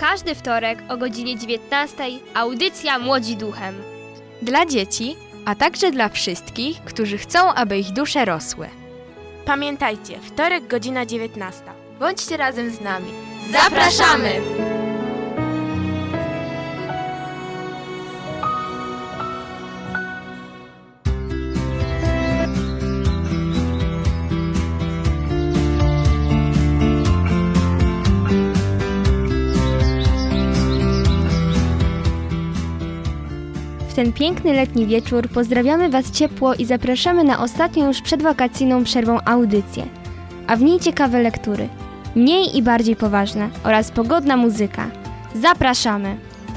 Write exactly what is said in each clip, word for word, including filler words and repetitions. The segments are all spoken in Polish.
każdy wtorek o godzinie dziewiętnastej audycja Młodzi Duchem. Dla dzieci, a także dla wszystkich, którzy chcą, aby ich dusze rosły. Pamiętajcie, wtorek godzina dziewiętnasta. Bądźcie razem z nami. Zapraszamy! W ten piękny letni wieczór pozdrawiamy Was ciepło i zapraszamy na ostatnią już przedwakacyjną przerwą audycję, a w niej ciekawe lektury, mniej i bardziej poważne oraz pogodna muzyka. Zapraszamy!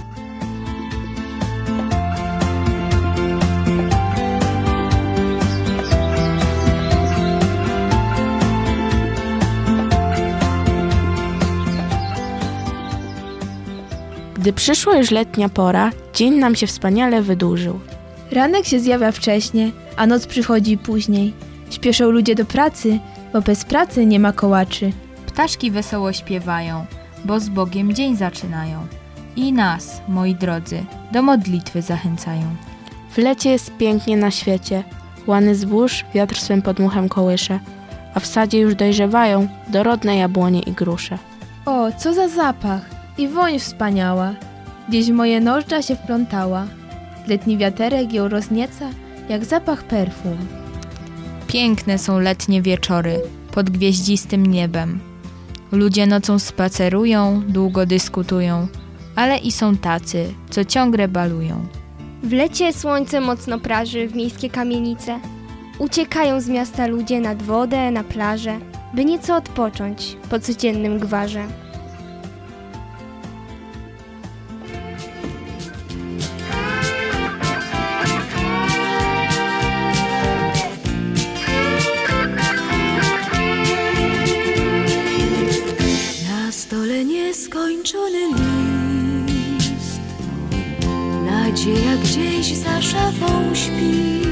Gdy przyszła już letnia pora, dzień nam się wspaniale wydłużył. Ranek się zjawia wcześnie, a noc przychodzi później. Śpieszą ludzie do pracy, bo bez pracy nie ma kołaczy. Ptaszki wesoło śpiewają, bo z Bogiem dzień zaczynają. I nas, moi drodzy, do modlitwy zachęcają. W lecie jest pięknie na świecie, łany zbóż wiatr swym podmuchem kołysze, a w sadzie już dojrzewają dorodne jabłonie i grusze. O, co za zapach! I woń wspaniała, gdzieś w moje nozdrza się wplątała. Letni wiaterek ją roznieca, jak zapach perfum. Piękne są letnie wieczory pod gwieździstym niebem. Ludzie nocą spacerują, długo dyskutują, ale i są tacy, co ciągle balują. W lecie słońce mocno praży w miejskie kamienice. Uciekają z miasta ludzie nad wodę, na plażę, by nieco odpocząć po codziennym gwarze. Nieskończony list, nadzieja gdzieś za szafą śpi.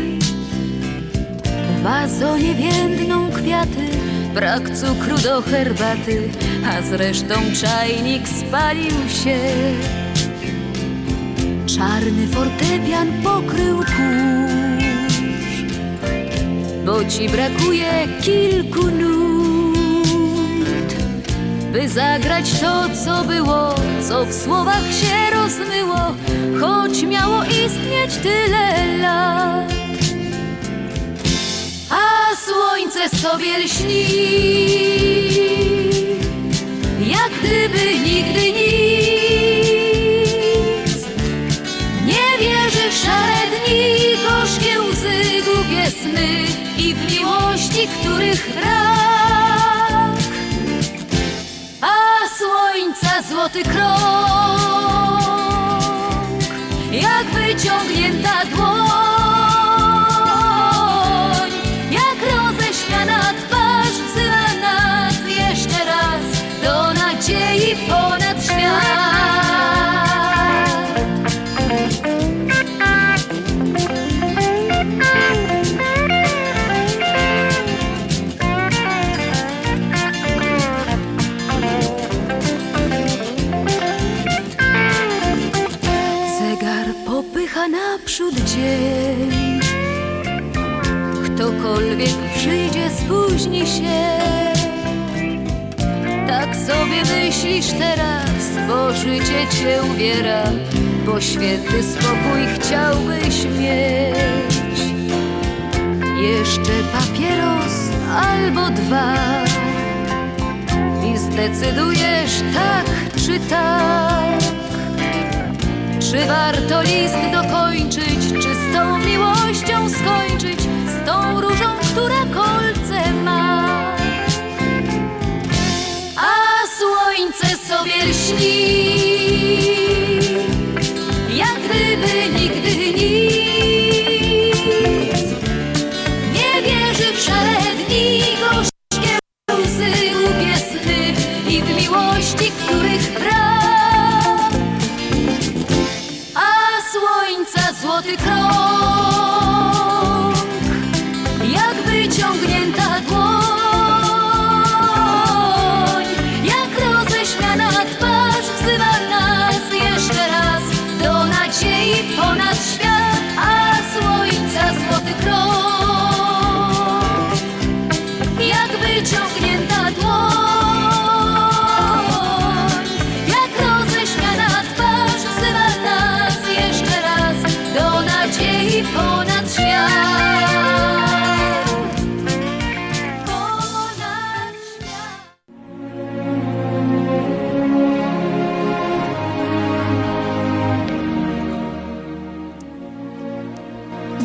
W wazonie więdną kwiaty, brak cukru do herbaty, a zresztą czajnik spalił się. Czarny fortepian pokrył kurz, bo ci brakuje kilku nut, by zagrać to, co było, co w słowach się rozmyło, choć miało istnieć tyle lat. A słońce sobie lśni, jak gdyby nigdy nic. Nie wierzy w szare dni, gorzkie łzy, głupie sny i w miłości, których brak. Słońca złoty krąg, jak wyciągnięta dłoń, jak roześmiana twarz wzywa nas jeszcze raz do nadziei ponad świat. Naprzód dzień, ktokolwiek przyjdzie, spóźni się. Tak sobie myślisz teraz, bo życie cię uwiera, bo święty spokój chciałbyś mieć. Jeszcze papieros albo dwa i zdecydujesz tak czy tak. Czy warto list dokończyć, czy z tą miłością skończyć, z tą różą, która kolce ma? A słońce sobie lśni, jak gdyby nigdy nic. Nie wierzy w szare dni, gorzkie łzy, głupie sny i w miłości, których brak. Słońca złoty krąg, jak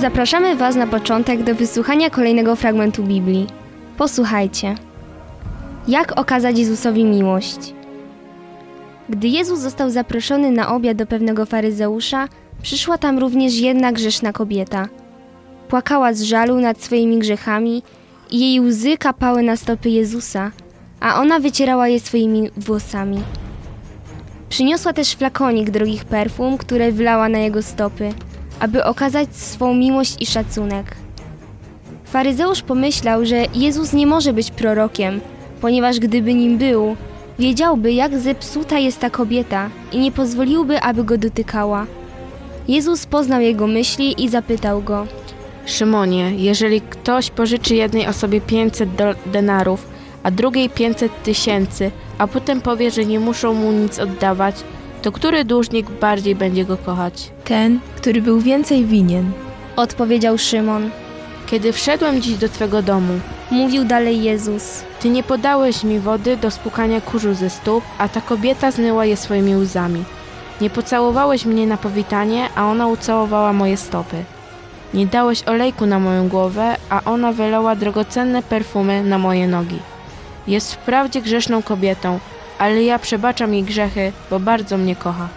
Zapraszamy Was na początek do wysłuchania kolejnego fragmentu Biblii. Posłuchajcie. Jak okazać Jezusowi miłość? Gdy Jezus został zaproszony na obiad do pewnego faryzeusza, przyszła tam również jedna grzeszna kobieta. Płakała z żalu nad swoimi grzechami i jej łzy kapały na stopy Jezusa, a ona wycierała je swoimi włosami. Przyniosła też flakonik drogich perfum, które wlała na jego stopy, aby okazać swą miłość i szacunek. Faryzeusz pomyślał, że Jezus nie może być prorokiem, ponieważ gdyby nim był, wiedziałby, jak zepsuta jest ta kobieta i nie pozwoliłby, aby go dotykała. Jezus poznał jego myśli i zapytał go: Szymonie, jeżeli ktoś pożyczy jednej osobie pięćset do- denarów, a drugiej pięćset tysięcy, a potem powie, że nie muszą mu nic oddawać, to który dłużnik bardziej będzie go kochać? Ten, który był więcej winien. Odpowiedział Szymon. Kiedy wszedłem dziś do twego domu, Mówił dalej Jezus. ty nie podałeś mi wody do spłukania kurzu ze stóp, a ta kobieta zmyła je swoimi łzami. Nie pocałowałeś mnie na powitanie, a ona ucałowała moje stopy. Nie dałeś olejku na moją głowę, a ona wylała drogocenne perfumy na moje nogi. Jest wprawdzie grzeszną kobietą, ale ja przebaczam jej grzechy, bo bardzo mnie kocha.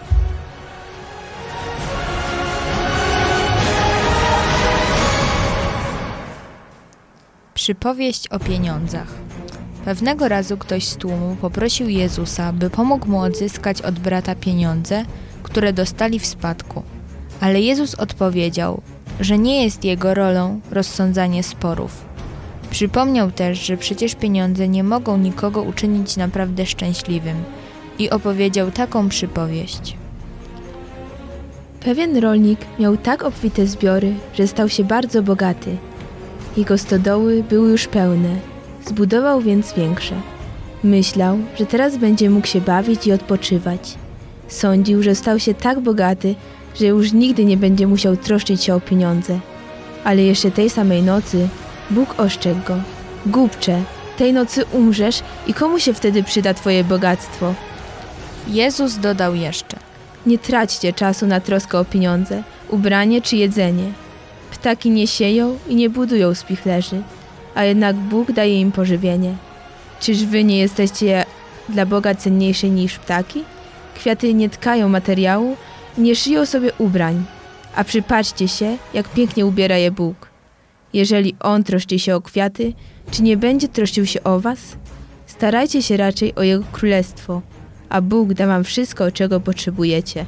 Przypowieść o pieniądzach. Pewnego razu ktoś z tłumu poprosił Jezusa, by pomógł mu odzyskać od brata pieniądze, które dostali w spadku. Ale Jezus odpowiedział, że nie jest jego rolą rozsądzanie sporów. Przypomniał też, że przecież pieniądze nie mogą nikogo uczynić naprawdę szczęśliwym i opowiedział taką przypowieść. Pewien rolnik miał tak obfite zbiory, że stał się bardzo bogaty. Jego stodoły były już pełne, zbudował więc większe. Myślał, że teraz będzie mógł się bawić i odpoczywać. Sądził, że stał się tak bogaty, że już nigdy nie będzie musiał troszczyć się o pieniądze. Ale jeszcze tej samej nocy Bóg ostrzegł go: Głupcze, tej nocy umrzesz i komu się wtedy przyda twoje bogactwo? Jezus dodał jeszcze: Nie traćcie czasu na troskę o pieniądze, ubranie czy jedzenie. Ptaki nie sieją i nie budują spichlerzy, a jednak Bóg daje im pożywienie. Czyż wy nie jesteście dla Boga cenniejsi niż ptaki? Kwiaty nie tkają materiału i nie szyją sobie ubrań, a przypatrzcie się, jak pięknie ubiera je Bóg. Jeżeli On troszczy się o kwiaty, czy nie będzie troszczył się o was? Starajcie się raczej o Jego królestwo, a Bóg da wam wszystko, czego potrzebujecie.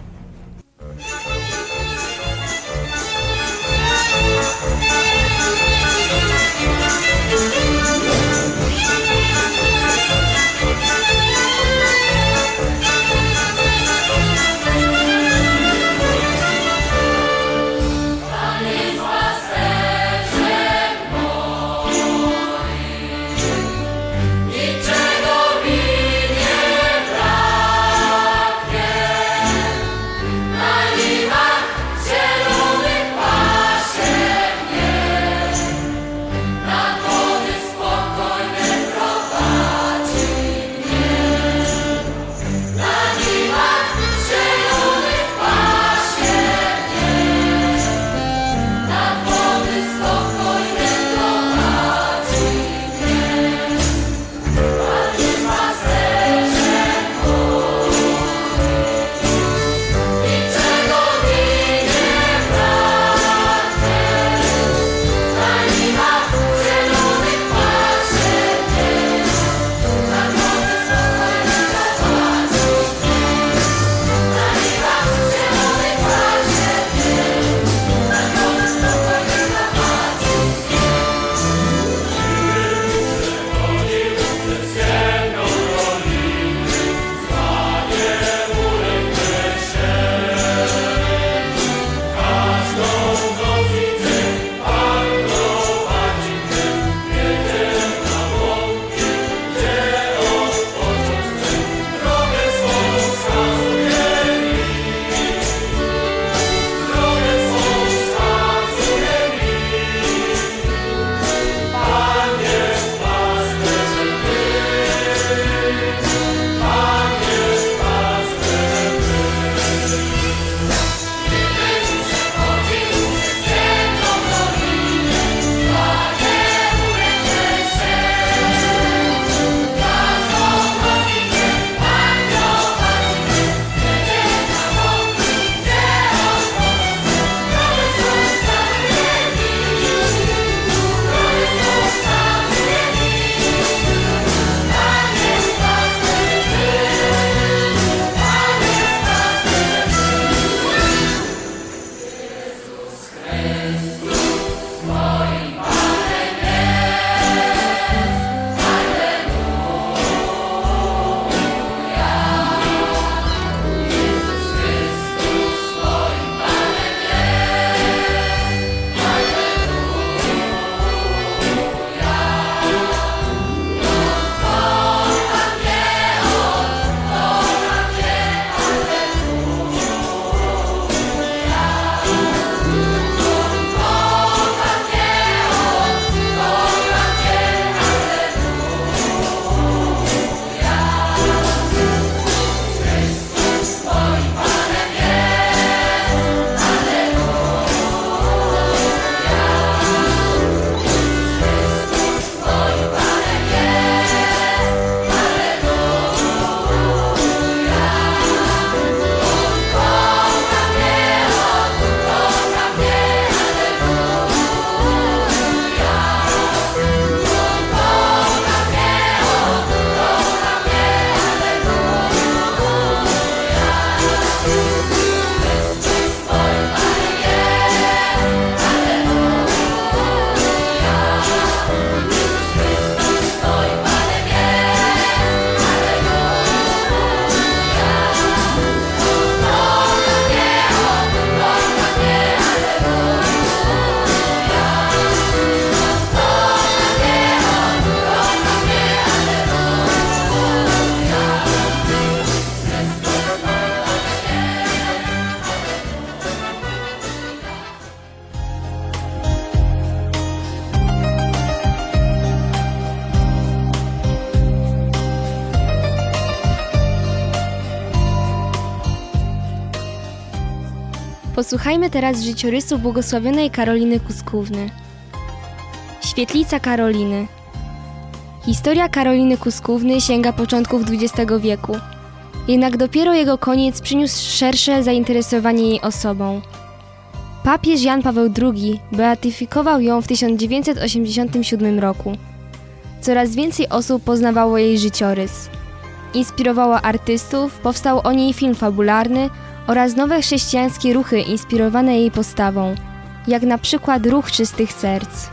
Posłuchajmy teraz życiorysu błogosławionej Karoliny Kuskówny. Świetlica Karoliny. Historia Karoliny Kuskówny sięga początków dwudziestego wieku. Jednak dopiero jego koniec przyniósł szersze zainteresowanie jej osobą. Papież Jan Paweł drugi beatyfikował ją w tysiąc dziewięćset osiemdziesiątym siódmym roku. Coraz więcej osób poznawało jej życiorys. Inspirowała artystów, powstał o niej film fabularny oraz nowe chrześcijańskie ruchy inspirowane jej postawą, jak na przykład Ruch Czystych Serc.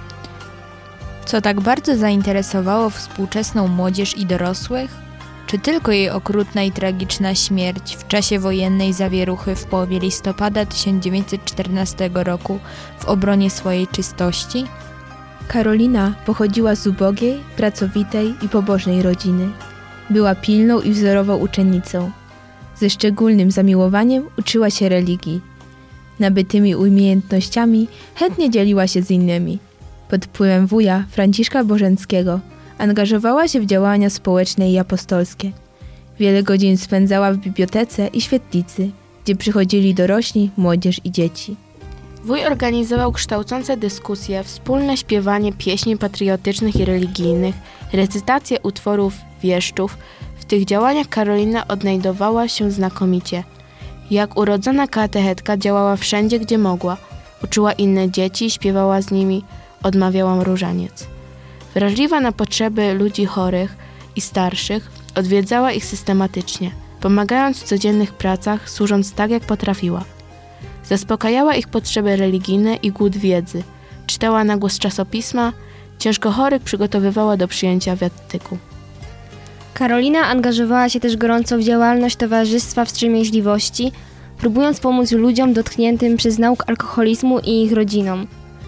Co tak bardzo zainteresowało współczesną młodzież i dorosłych? Czy tylko jej okrutna i tragiczna śmierć w czasie wojennej zawieruchy w połowie listopada tysiąc dziewięćset czternastego roku w obronie swojej czystości? Karolina pochodziła z ubogiej, pracowitej i pobożnej rodziny. Była pilną i wzorową uczennicą. Ze szczególnym zamiłowaniem uczyła się religii. Nabytymi umiejętnościami chętnie dzieliła się z innymi. Pod wpływem wuja Franciszka Bożenckiego angażowała się w działania społeczne i apostolskie. Wiele godzin spędzała w bibliotece i świetlicy, gdzie przychodzili dorośli, młodzież i dzieci. Wuj organizował kształcące dyskusje, wspólne śpiewanie pieśni patriotycznych i religijnych, recytację utworów wieszczów. W tych działaniach Karolina odnajdowała się znakomicie. Jak urodzona katechetka działała wszędzie, gdzie mogła. Uczyła inne dzieci, śpiewała z nimi, odmawiała różaniec. Wrażliwa na potrzeby ludzi chorych i starszych, odwiedzała ich systematycznie, pomagając w codziennych pracach, służąc tak, jak potrafiła. Zaspokajała ich potrzeby religijne i głód wiedzy, czytała na głos czasopisma, ciężko chorych przygotowywała do przyjęcia wiatyku. Karolina angażowała się też gorąco w działalność Towarzystwa Wstrzemięźliwości, próbując pomóc ludziom dotkniętym przez nauk alkoholizmu i ich rodzinom.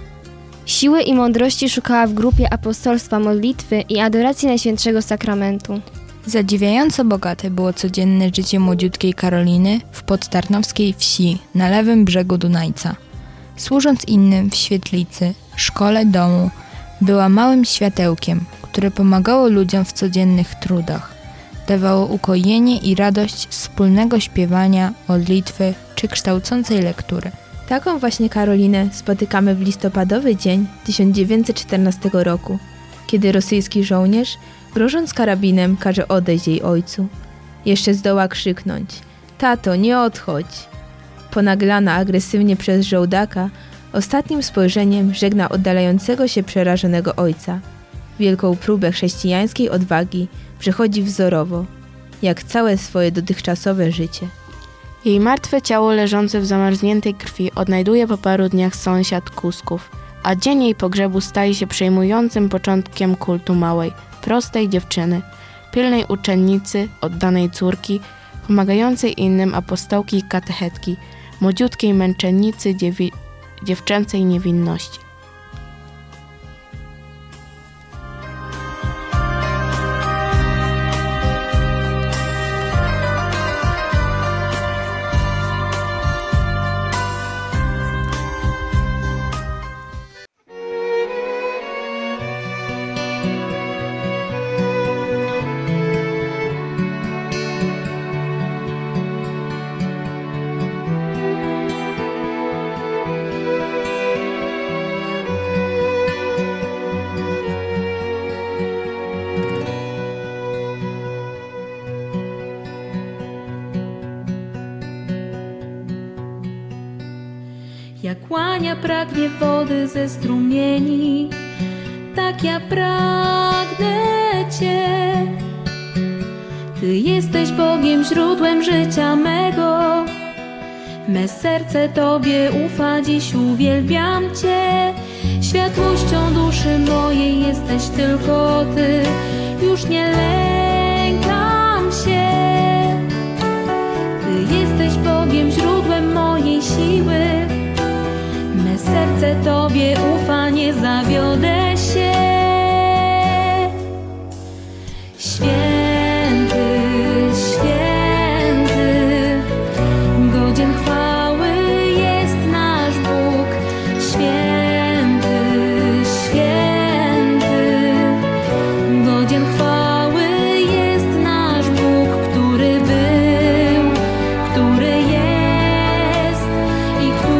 Siły i mądrości szukała w grupie apostolstwa modlitwy i adoracji Najświętszego Sakramentu. Zadziwiająco bogate było codzienne życie młodziutkiej Karoliny w podtarnowskiej wsi na lewym brzegu Dunajca. Służąc innym w świetlicy, szkole, domu, była małym światełkiem, które pomagało ludziom w codziennych trudach. Dawało ukojenie i radość wspólnego śpiewania, modlitwy czy kształcącej lektury. Taką właśnie Karolinę spotykamy w listopadowy dzień tysiąc dziewięćset czternastego roku, kiedy rosyjski żołnierz, grożąc karabinem, każe odejść jej ojcu. Jeszcze zdoła krzyknąć: „Tato, nie odchodź!” Ponaglana agresywnie przez żołdaka, ostatnim spojrzeniem żegna oddalającego się przerażonego ojca. Wielką próbę chrześcijańskiej odwagi przechodzi wzorowo, jak całe swoje dotychczasowe życie. Jej martwe ciało leżące w zamarzniętej krwi odnajduje po paru dniach sąsiad Kusków, a dzień jej pogrzebu staje się przejmującym początkiem kultu małej, prostej dziewczyny, pilnej uczennicy, oddanej córki, pomagającej innym apostołki i katechetki, młodziutkiej męczennicy dziewi- dziewczęcej niewinności. Jak łania pragnie wody ze strumieni, tak ja pragnę Cię. Ty jesteś Bogiem, źródłem życia mego. Me serce Tobie ufa, dziś uwielbiam Cię. Światłością duszy mojej jesteś tylko Ty. Już nie lękam się. Ty jesteś Bogiem, źródłem mojej siły. Me serce Tobie ufa, nie zawiodę się. Święty, święty, godzien chwały jest nasz Bóg. Święty, święty, godzien chwały jest nasz Bóg, który był, który jest i który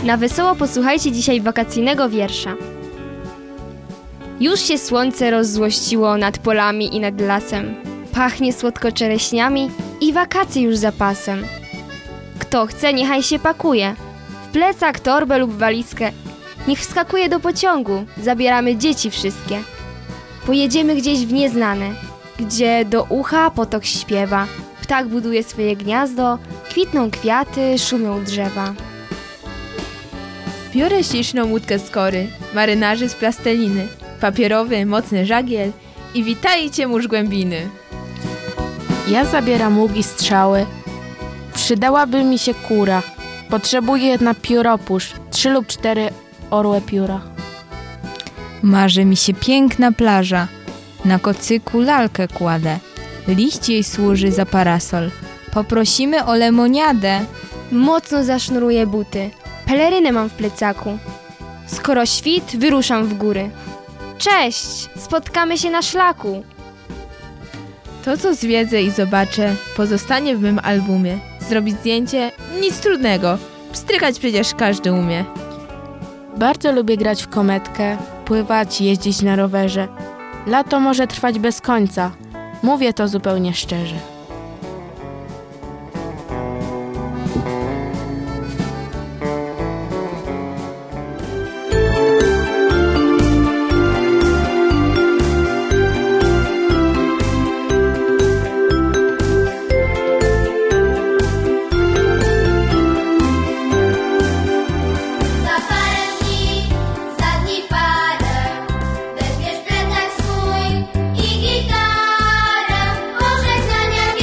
Na wesoło posłuchajcie dzisiaj wakacyjnego wiersza. Już się słońce rozzłościło nad polami i nad lasem. Pachnie słodko czereśniami i wakacje już za pasem. Kto chce, niechaj się pakuje. W plecak, torbę lub walizkę. Niech wskakuje do pociągu. Zabieramy dzieci wszystkie. Pojedziemy gdzieś w nieznane, gdzie do ucha potok śpiewa. Ptak buduje swoje gniazdo, kwitną kwiaty, szumią drzewa. Biorę śliczną łódkę z kory, marynarzy z plasteliny, papierowy, mocny żagiel i witajcie mórz głębiny. Ja zabieram łuk i strzały. Przydałaby mi się kura. Potrzebuję na pióropusz, trzy lub cztery orłe pióra. Marzy mi się piękna plaża. Na kocyku lalkę kładę. Liść jej służy za parasol. Poprosimy o lemoniadę. Mocno zasznuruję buty. Pelerynę mam w plecaku. Skoro świt, wyruszam w góry. Cześć! Spotkamy się na szlaku. To, co zwiedzę i zobaczę, pozostanie w mym albumie. Zrobić zdjęcie? Nic trudnego. Pstrykać przecież każdy umie. Bardzo lubię grać w kometkę, pływać, jeździć na rowerze. Lato może trwać bez końca. Mówię to zupełnie szczerze. Za parę dni, za dni parę, weźmiesz plecak swój i gitarę. Pożegnania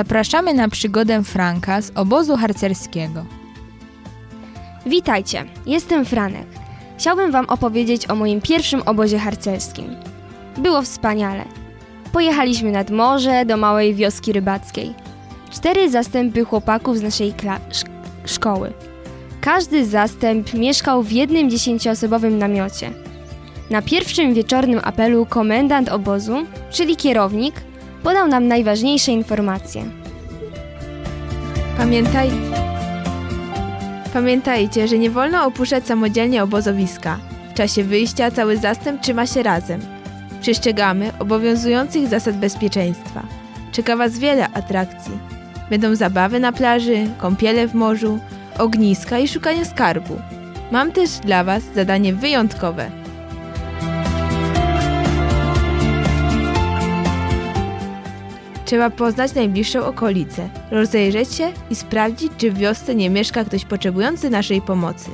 zapraszamy na przygodę Franka z obozu harcerskiego. Witajcie, jestem Franek. Chciałbym wam opowiedzieć o moim pierwszym obozie harcerskim. Było wspaniale. Pojechaliśmy nad morze do małej wioski rybackiej. Cztery zastępy chłopaków z naszej kla- sz- szkoły. Każdy zastęp mieszkał w jednym dziesięcioosobowym namiocie. Na pierwszym wieczornym apelu komendant obozu, czyli kierownik, podał nam najważniejsze informacje. Pamiętaj... Pamiętajcie, że nie wolno opuszczać samodzielnie obozowiska. W czasie wyjścia cały zastęp trzyma się razem. Przestrzegamy obowiązujących zasad bezpieczeństwa. Czeka Was wiele atrakcji. Będą zabawy na plaży, kąpiele w morzu, ogniska i szukanie skarbu. Mam też dla Was zadanie wyjątkowe. Trzeba poznać najbliższą okolicę, rozejrzeć się i sprawdzić, czy w wiosce nie mieszka ktoś potrzebujący naszej pomocy.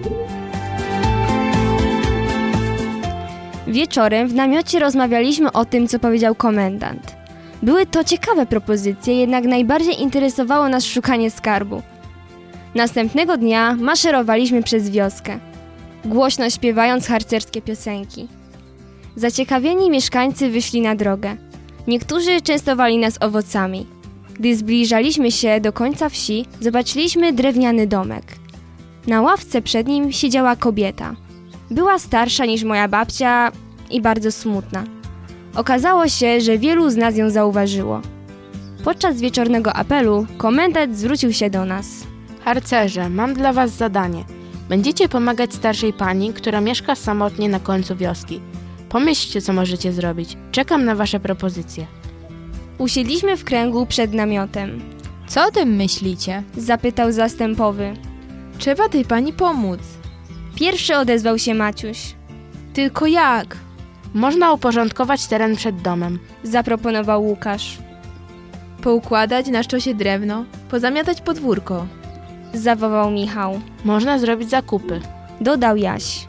Wieczorem w namiocie rozmawialiśmy o tym, co powiedział komendant. Były to ciekawe propozycje, jednak najbardziej interesowało nas szukanie skarbu. Następnego dnia maszerowaliśmy przez wioskę, głośno śpiewając harcerskie piosenki. Zaciekawieni mieszkańcy wyszli na drogę. Niektórzy częstowali nas owocami. Gdy zbliżaliśmy się do końca wsi, zobaczyliśmy drewniany domek. Na ławce przed nim siedziała kobieta. Była starsza niż moja babcia i bardzo smutna. Okazało się, że wielu z nas ją zauważyło. Podczas wieczornego apelu komendant zwrócił się do nas. Harcerze, mam dla was zadanie. Będziecie pomagać starszej pani, która mieszka samotnie na końcu wioski. Pomyślcie, co możecie zrobić. Czekam na wasze propozycje. Usiedliśmy w kręgu przed namiotem. Co o tym myślicie? Zapytał zastępowy. Trzeba tej pani pomóc. Pierwszy odezwał się Maciuś. Tylko jak? Można uporządkować teren przed domem. Zaproponował Łukasz. Poukładać na sztosie drewno, pozamiatać podwórko. Zawołał Michał. Można zrobić zakupy. Dodał Jaś.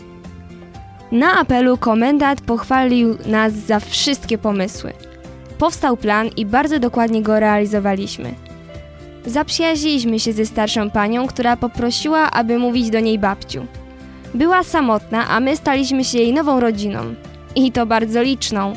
Na apelu komendant pochwalił nas za wszystkie pomysły. Powstał plan i bardzo dokładnie go realizowaliśmy. Zaprzyjaźniliśmy się ze starszą panią, która poprosiła, aby mówić do niej babciu. Była samotna, a my staliśmy się jej nową rodziną. I to bardzo liczną.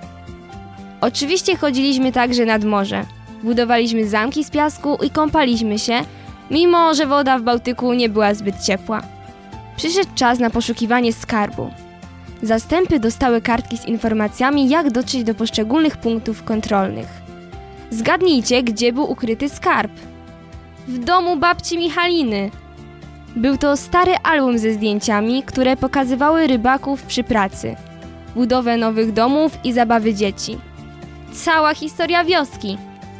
Oczywiście chodziliśmy także nad morze. Budowaliśmy zamki z piasku i kąpaliśmy się, mimo że woda w Bałtyku nie była zbyt ciepła. Przyszedł czas na poszukiwanie skarbu. Zastępy dostały kartki z informacjami, jak dotrzeć do poszczególnych punktów kontrolnych. Zgadnijcie, gdzie był ukryty skarb. W domu babci Michaliny. Był to stary album ze zdjęciami, które pokazywały rybaków przy pracy, budowę nowych domów i zabawy dzieci. Cała historia wioski.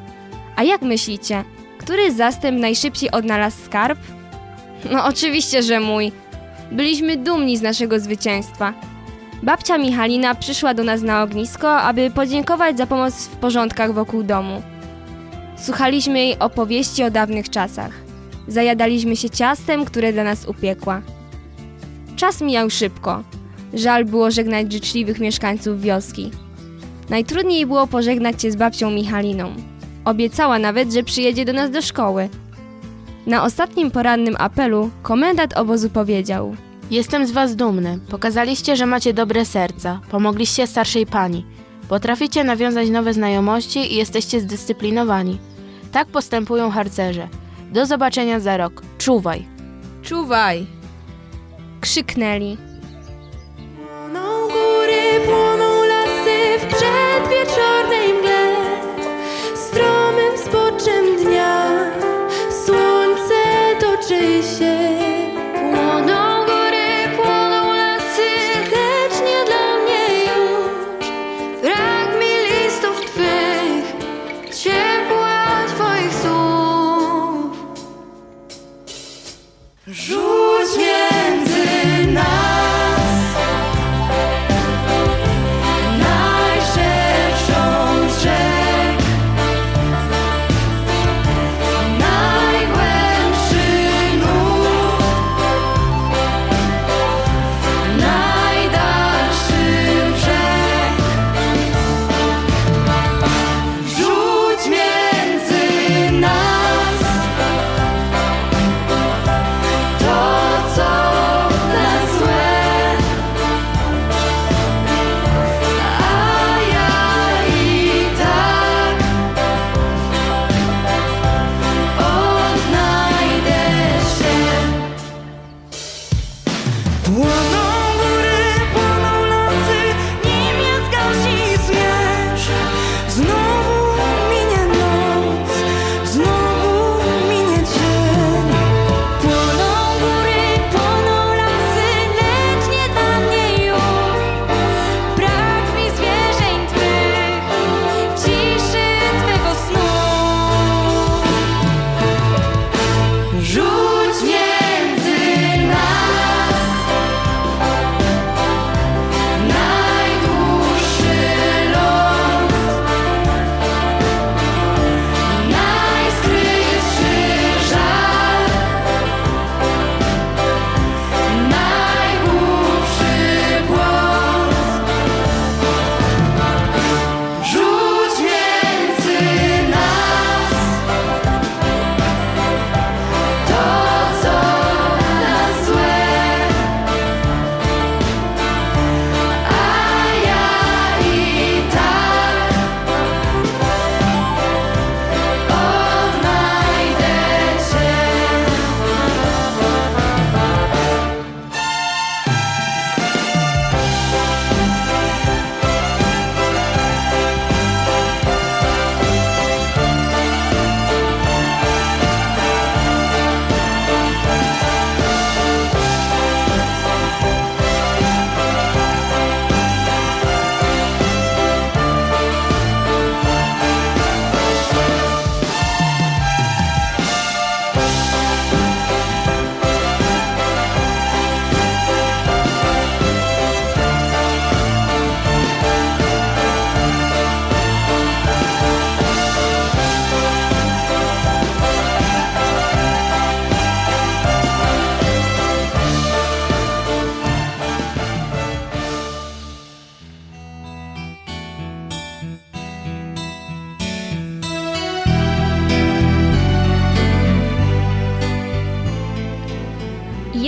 A jak myślicie, który zastęp najszybciej odnalazł skarb? No oczywiście, że mój. Byliśmy dumni z naszego zwycięstwa. Babcia Michalina przyszła do nas na ognisko, aby podziękować za pomoc w porządkach wokół domu. Słuchaliśmy jej opowieści o dawnych czasach. Zajadaliśmy się ciastem, które dla nas upiekła. Czas mijał szybko. Żal było żegnać życzliwych mieszkańców wioski. Najtrudniej było pożegnać się z babcią Michaliną. Obiecała nawet, że przyjedzie do nas do szkoły. Na ostatnim porannym apelu komendant obozu powiedział: Jestem z was dumny. Pokazaliście, że macie dobre serca. Pomogliście starszej pani. Potraficie nawiązać nowe znajomości i jesteście zdyscyplinowani. Tak postępują harcerze. Do zobaczenia za rok. Czuwaj. Czuwaj! Krzyknęli. Płoną góry, płoną lasy w przedwieczornej mgle. Stromym zboczem dnia słońce toczy się. Płoną góry, płoną lasy, lecz nie dla mnie już. Brak mi listów twych, ciepła twoich słów. Rzuć między nas najszczerszą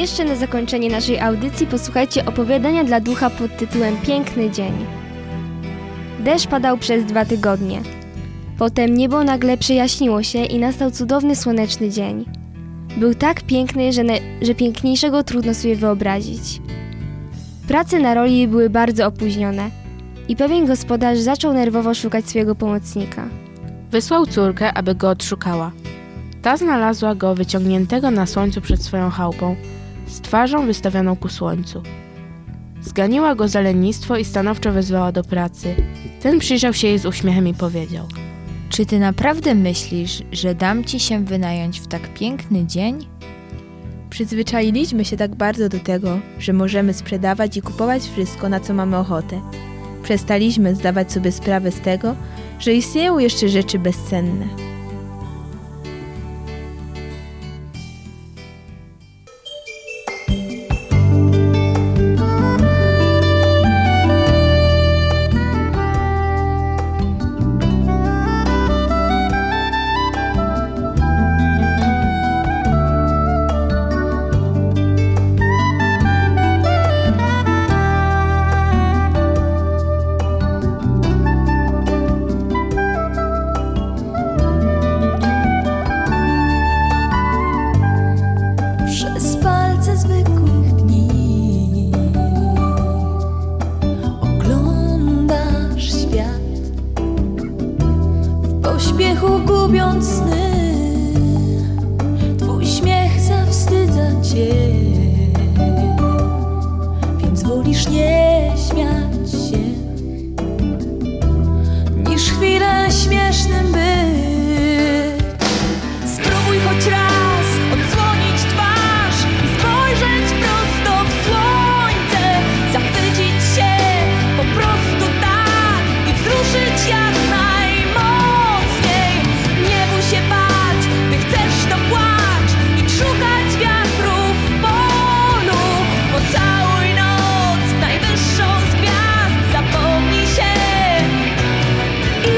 jeszcze na zakończenie naszej audycji posłuchajcie opowiadania dla ducha pod tytułem Piękny dzień. Deszcz padał przez dwa tygodnie. Potem niebo nagle przejaśniło się i nastał cudowny słoneczny dzień. Był tak piękny, że, ne- że piękniejszego trudno sobie wyobrazić. Prace na roli były bardzo opóźnione i pewien gospodarz zaczął nerwowo szukać swojego pomocnika. Wysłał córkę, aby go odszukała. Ta znalazła go wyciągniętego na słońcu przed swoją chałupą, z twarzą wystawioną ku słońcu. Zganiła go za lenistwo i stanowczo wezwała do pracy. Ten przyjrzał się jej z uśmiechem i powiedział: Czy ty naprawdę myślisz, że dam ci się wynająć w tak piękny dzień? Przyzwyczailiśmy się tak bardzo do tego, że możemy sprzedawać i kupować wszystko, na co mamy ochotę. Przestaliśmy zdawać sobie sprawę z tego, że istnieją jeszcze rzeczy bezcenne. pośpiechu gubiąc sny, twój śmiech zawstydza cię, więc wolisz nie śmiać się, niż chwilę śmiesznym być. Spróbuj choć raz odsłonić twarz i spojrzeć prosto w słońce, zachwycić się po prostu tak i wzruszyć jak najmocniej. Nie bój się bać, gdy chcesz to płacz i szukać wiatrów w polu. Pocałuj noc, najwyższą z gwiazd, zapomnij się i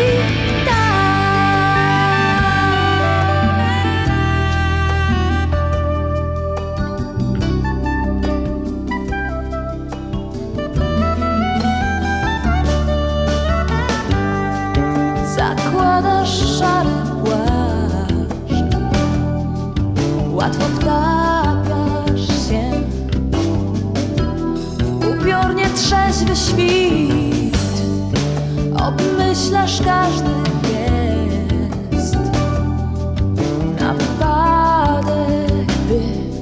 zakładasz szary płaszcz, łatwo wtapiasz się w upiornie trzeźwy świt, obmyślasz każdy gest na wypadek, by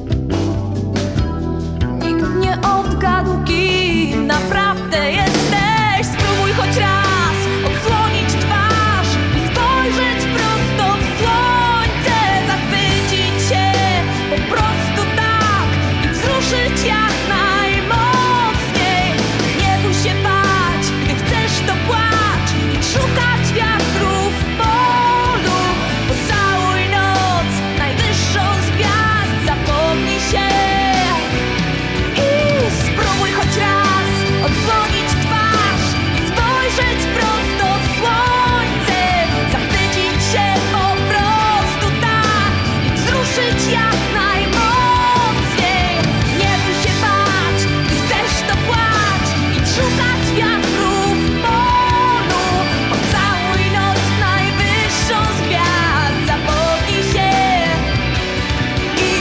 nikt nie odgadł, kim naprawdę jesteś. Spróbuj choć raz odsłonić twarz i spojrzeć prosto w słońce, zachwycić się po prostu tak i wzruszyć jak najmocniej. Nie bój się bać, gdy chcesz to płacz i szukać wiatrów w polu. Pocałuj noc, najwyższą z gwiazd, zapomnij się i spróbuj choć raz odsłonić twarz i spojrzeć prosto w słońce, zachwycić się po prostu tak i wzruszyć jak najmocniej. Nie bój się bać, gdy chcesz to płacz i szukać wiatrów w polu. Pocałuj noc, najwyższą z gwiazd, zapomnij się i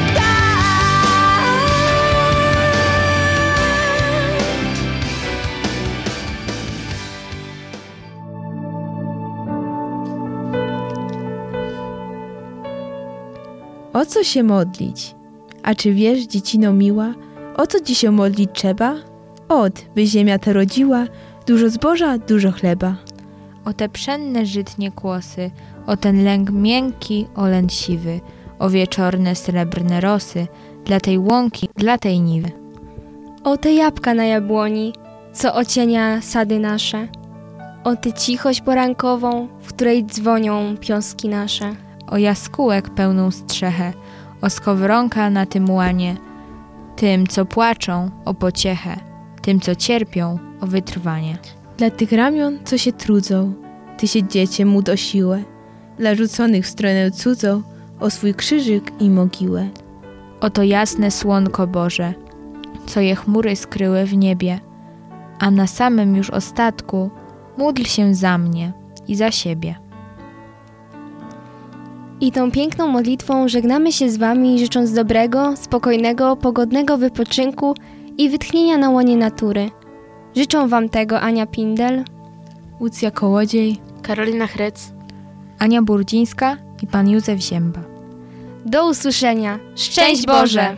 O co się modlić? A czy wiesz, dziecino miła, o co ci się modlić trzeba? Ot, by ziemia ta rodziła dużo zboża, dużo chleba. O te pszenne żytnie kłosy, o ten lęk miękki, o lęk siwy, o wieczorne srebrne rosy, dla tej łąki, dla tej niwy. O te jabłka na jabłoni, co ocienia sady nasze. O tę cichość porankową, w której dzwonią pioski nasze. O jaskółek pełną strzechę, o skowronka na tym łanie, tym, co płaczą, o pociechę, tym, co cierpią, o wytrwanie. Dla tych ramion, co się trudzą, ty się dziecię módl o siłę. Dla rzuconych w stronę cudzą, o swój krzyżyk i mogiłę. Oto jasne słonko Boże, co je chmury skryły w niebie, a na samym już ostatku módl się za mnie i za siebie. I tą piękną modlitwą żegnamy się z Wami, życząc dobrego, spokojnego, pogodnego wypoczynku i wytchnienia na łonie natury. Życzą Wam tego Ania Pindel, Łucja Kołodziej, Karolina Hrec. Ania Burdzińska i pan Józef Zięba. do usłyszenia. Szczęść Boże!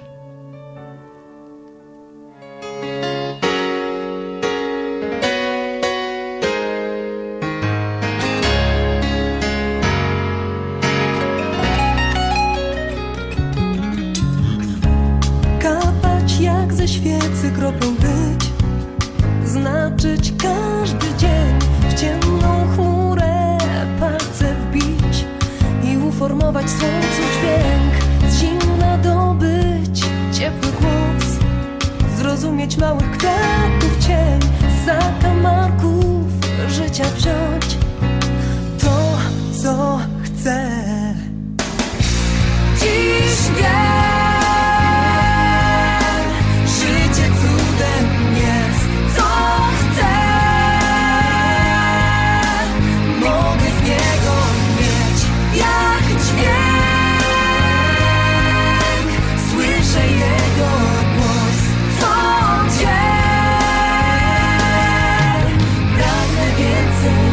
Kapać jak ze świecy kroplą być, znaczyć każdy dzień, w ciemną chmurę palce wbić i uformować słońcu dźwięk, z zimna dobyć ciepły głos, zrozumieć małych kwiatów cień, z zakamarków życia wziąć to, co chcę. Dziś wiem, życie cudem jest, co chcę. Mogę z niego mieć jak dźwięk, słyszę jego głos co dzień. Pragnę więcej.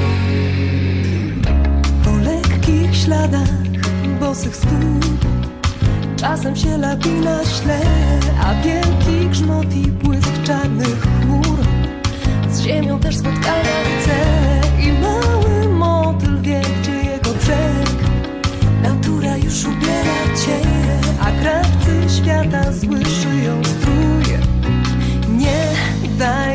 Po lekkich śladach bosych stóp czasem się lawina śle, a wielki grzmot i błysk czarnych chmur z ziemią też spotkania chce. I mały motyl wie, gdzie jego brzeg. Natura już ubiera cię, a krawcy świata zły szyją strój. Nie daj